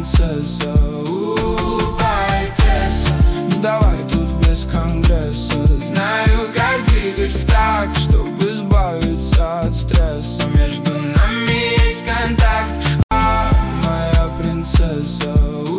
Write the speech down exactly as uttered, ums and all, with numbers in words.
принцесса, у, поэтесса. Ну давай тут без конгресса. Знаю, как двигать в такт, чтобы избавиться от стресса. Между нами есть контакт, а, моя принцесса, у.